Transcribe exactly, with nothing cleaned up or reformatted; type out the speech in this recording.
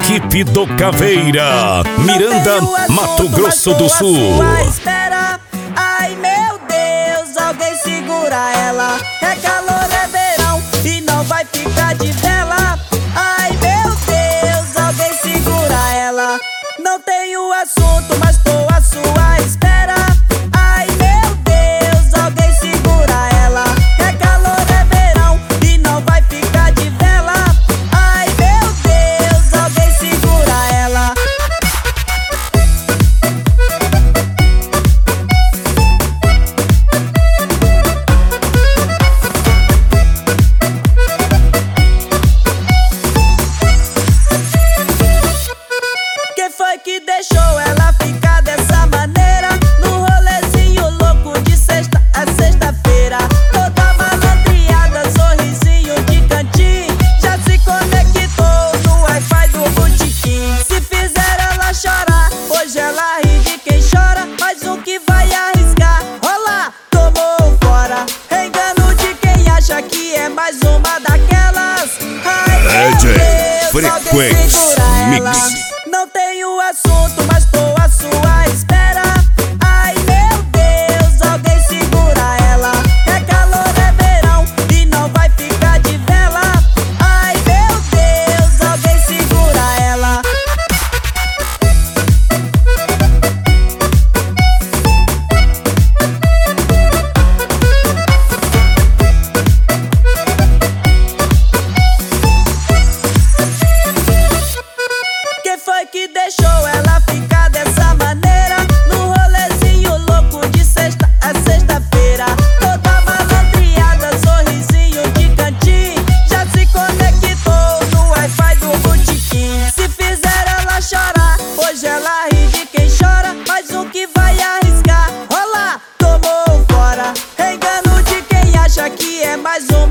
Equipe do Caveira, Miranda, Mato Grosso do Sul. Espera, ai meu Deus, alguém segura ela. É calor, é verão e não vai ficar de vela. Ai meu Deus, alguém segura ela. Não tenho assunto, mas tô à sua espera. Ai meu Deus, alguém segura ela. É calor, é verão e não vai ficar de vela. Ai meu Deus, alguém segura ela. Quem foi que deixou ela ficar dessa maneira? No rolezinho louco de sexta a sexta-feira. Toda malandreada, sorrisinho de cantinho. Já se conectou no Wi-Fi do botequim. Se fizer ela chorar, hoje ela ri de quem chora. Mais um que vai arriscar, rola, tomou fora. Engano de quem acha que é mais uma daquelas. Ai, meu D J Deus, alguém Frequency segura ela. Mix. Não tenho assunto, mas tô à sua espera. Ai meu Deus, alguém segura ela. É calor, é verão e não vai ficar de vela. Ai meu Deus, alguém segura ela. Quem foi que deixou ela ficar dessa maneira? No rolezinho louco de sexta a sexta-feira. Toda malandreada, sorrisinho de cantinho. Já se conectou no Wi-Fi do botequim. Se fizer ela chorar, hoje ela ri de quem chora. Mais um que vai arriscar, rola, tomou fora. Engano de quem acha que é mais um